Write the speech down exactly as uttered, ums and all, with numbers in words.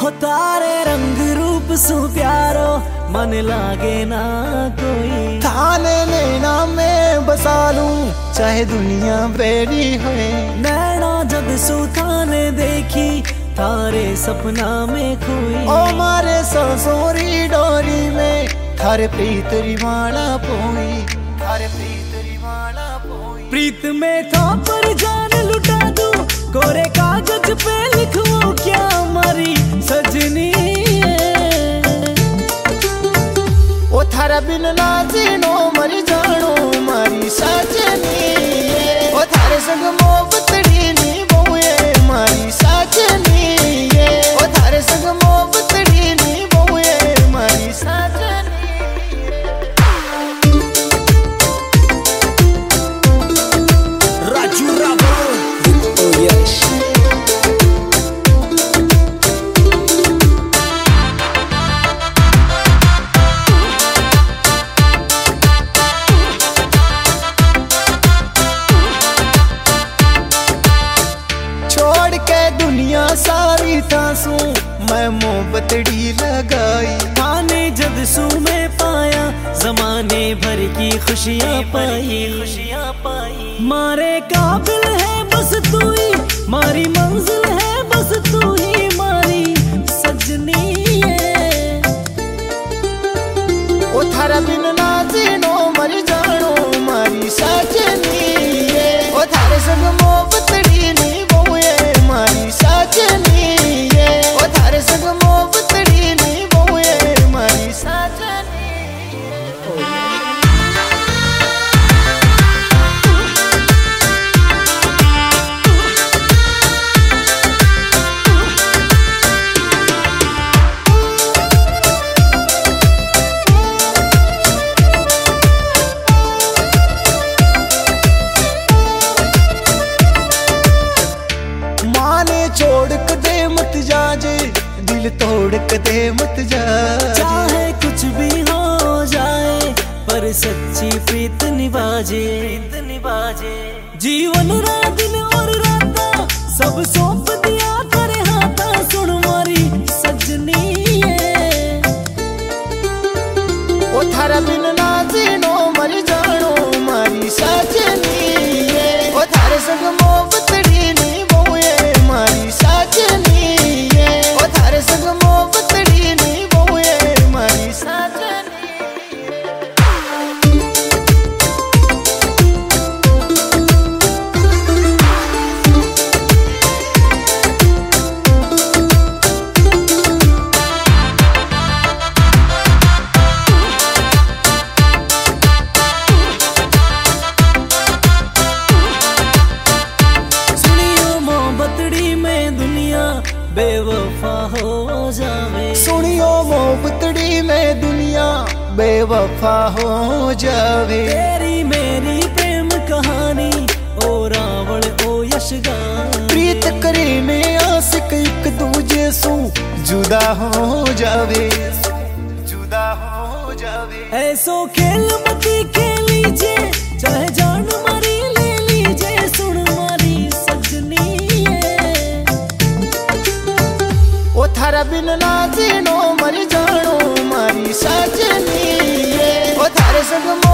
हो तारे रंग रूप सु प्यारो मन लागे ना कोई। थाने नैना में बसा लूं चाहे दुनिया बेरी होए। नैना जब सु थाने देखी थारे सपना में खोई। ओ मारे ससुरी डोरी में थारे प्रीत री माला पोई। थारे प्रीत री माला पोई। प्रीत में था पर जान लुटा दूं कोरे कागज पे लिखूं क्या मारी सजनी। ओ थारा बिन ना जीनो मर जानो मारी सजनी। ओ थारे संग मोहब्बतड़ी नी बहुए मारी सजनी। ओ थारे संग मोहब्बतड़ी नी बहुए मारी सजनी। Raju Rawal, oh yes। छोड़ के दुनिया सारी तासू मैं मोहब्बतड़ी लगाई। थाने जद सू में पाया जमाने भर की खुशियाँ पाई। खुशियाँ पाई मारे काबिल है बस तू ही मारी मंजिल है बस तू ही मारी सजनी। ओ थारा बिन ना जीनो मर जानो मारी सजनी। ओ थारे संग मोहब्बतड़ी नी बहुए मारी सजनी। ओ थारे संग मोहब्बतड़ी नी बहुए मारी सजनी। छोड़ कदे मत जाजे दिल तोड़ कदे मत जा। चाहे कुछ भी हो जाए पर सच्ची प्रीत निभाजे। प्रीत निभाजे जीवन रा दिन और राता सब सौंप दिया करे हाथा सुन मारी सजनी। ओ थारा बिन ना जीनो मर जानो मारी सजनी। ओ थारे संग मोहब्बतड़ी नी बहुए मारी सजनी। ओ थारे संग मोहब्बतड़ी नी बहुए मारी सजनी। बेवफा हो जावे। सुनियो मोहब्बतड़ी में दुनिया बेवफा हो जावे। तेरी मेरी प्रेम कहानी ओ रावण ओ यशगान। प्रीत करे में आशिक एक दूजे सु जुदा हो जावे। जुदा हो जावे ऐसो खेल मती खेलीजे चाहे जान मारी ले लीजे सुन मारी सजनी। ओ थारा बिन ना जीनो मर जानो मारी सजनी। ओ थारे संग